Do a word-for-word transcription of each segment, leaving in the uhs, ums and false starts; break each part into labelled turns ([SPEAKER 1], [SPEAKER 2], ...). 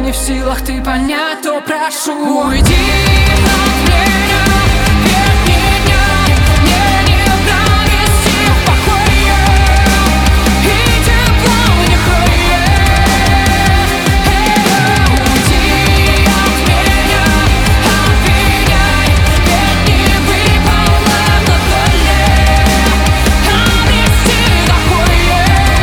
[SPEAKER 1] не в силах ты понять, то прошу, уйди от меня, ведь меня мне не провести в покое, и тепло не уйди от меня, обвиняй, ведь не выпало на доле обрести такое.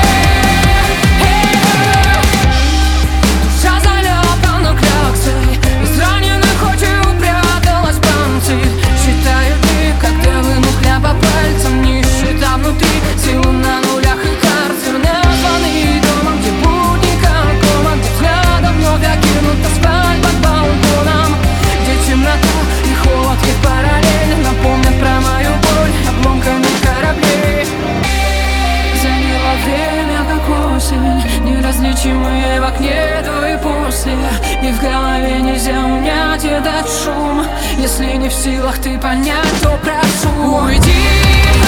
[SPEAKER 1] Душа заляпана кляксой, израненных очей упряталась панцирь. Считаю дни, когда выну хляба пальцем, не считав внутри силу на нулях и карцер. Названный домом, где будни как команд, где взглядом вновь окинут асфальт под балконом, где темнота и холод их параллельно напомнят про мою боль обломками кораблей. Заняло время, как осень, неразличимые в окне до и после, и в голове нельзя унять этот шум. Если не в силах ты понять, то прошу, уйди.